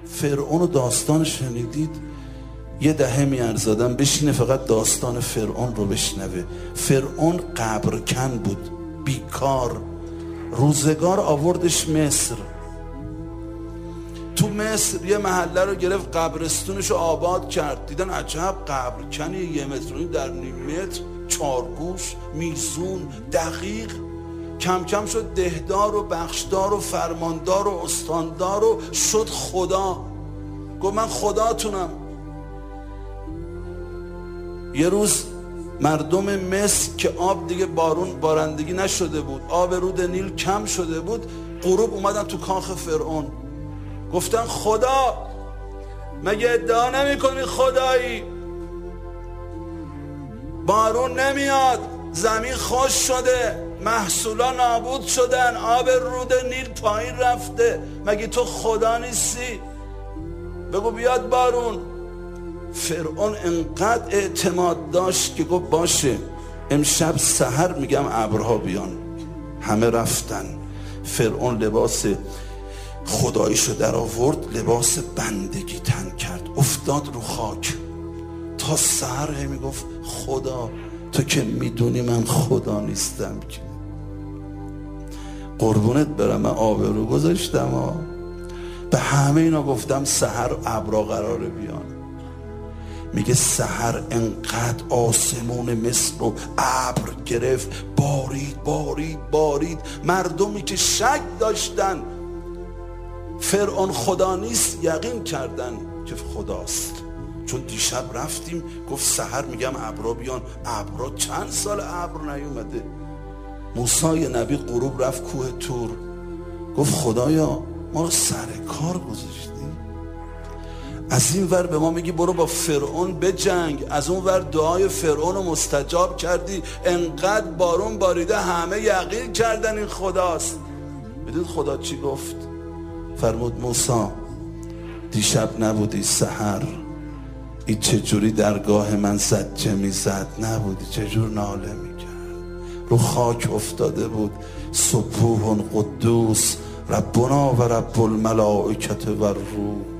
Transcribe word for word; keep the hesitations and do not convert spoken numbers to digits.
فرعون و داستان شنیدید؟ یه دهه میارزادم بشینه فقط داستان فرعون رو بشنوه. فرعون قبرکن بود، بیکار. روزگار آوردش مصر. تو مصر یه محله رو گرفت، قبرستونش رو آباد کرد. دیدن عجب قبرکنی، یه مترونی در نیم متر، چارگوش، میزون، دقیق. کم کم شد دهدار و بخشدار و فرماندار و استاندار و شد خدا. گفت من خداتونم. یه روز مردم مصر که آب دیگه بارون بارندگی نشده بود، آب رود نیل کم شده بود، غروب اومدن تو کاخ فرعون. گفتن خدا، مگه ادعا نمی کنی خدایی؟ بارون نمیاد، زمین خشک شده، محصولا نابود شدن، آب رود نیل پایین رفته، مگه تو خدا نیستی؟ بگو بیاد بارون. فرعون انقدر اعتماد داشت که گفت باشه، امشب سحر میگم ابرها بیان. همه رفتن. فرعون لباس خداییشو در آورد، لباس بندگی تن کرد، افتاد رو خاک. تا سحر همی گفت خدا، تو که میدونی من خدا نیستم که. قربونت برم، من آبرو گذاشتم ها. به همه اینا گفتم سحر ابرها قراره بیان. میگه سحر انقدر آسمون مصر رو ابر گرفت، بارید بارید بارید. مردمی که شک داشتن فرعون خدا نیست، یقین کردن که خداست. چون دیشب رفتیم گفت سحر میگم ابرها بیان. ابرها چند سال ابر نیومده. موسی نبی غروب رفت کوه طور، گفت خدایا ما رو سر کار گذاشتی. از این ور به ما میگی برو با فرعون بجنگ، از اون ور دعای فرعون رو مستجاب کردی. انقدر بارون باریده همه یقین کردن این خداست. میدونید خدا چی گفت؟ فرمود موسی دیشب نبودی سحر، این چجوری درگاه من زجه میزد؟ نبودی چجور ناله میکرد؟ رو خاک افتاده بود. سبوح قدوس ربنا و رب الملائکه و الروح.